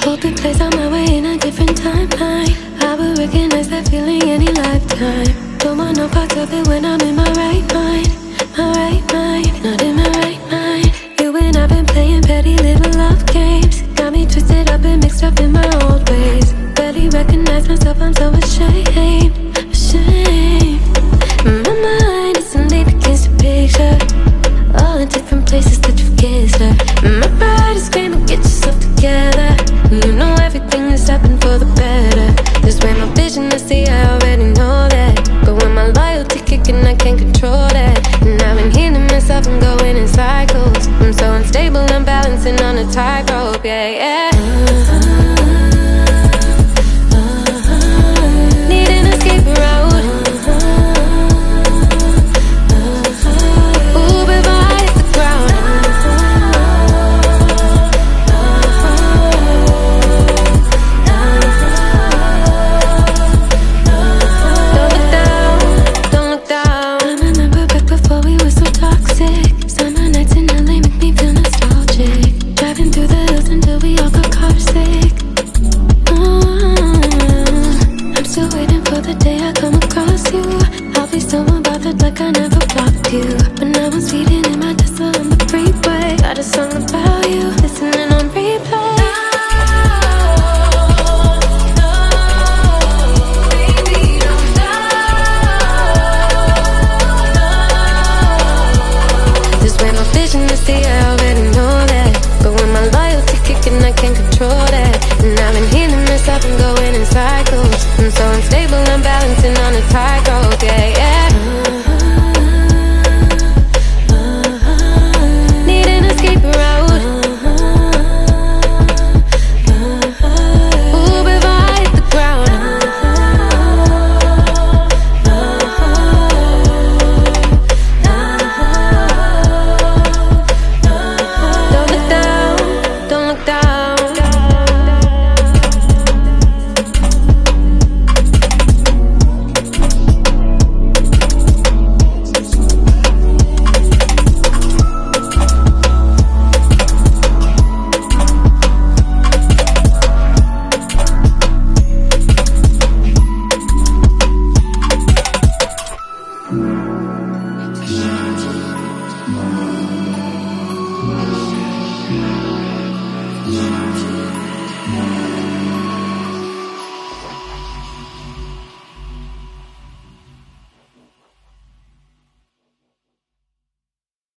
Hope it plays out my way in a different timeline. I will recognize that feeling any lifetime. Don't want no parts of it when I'm in my right mind. My right mind, not in my right mind. You and I've been playing petty little love games. Got me twisted up and mixed up in my old ways. Barely recognize myself, I'm so ashamed. Ashamed. My mind isn't begins to picture all the different places that you've kissed her. My pride is screaming, get yourself together. You know everything has happened for the better. This way my vision I see, I already know that. But when my loyalty kicking, I can't control that. And I've been healing myself and going in cycles. I'm so unstable, I'm balancing on a tightrope, yeah, yeah. Need an escape route. Ooh, before I hit the ground. Don't look down, don't look down. I remember back before we were so toxic. Summer nights in LA make me feel nostalgic. Driving through the hills until we all got car sick. I'm still waiting for the day I come across you. I'll be so unbothered like I never blocked you. When I was speeding in my Tesla on the freeway, got a song about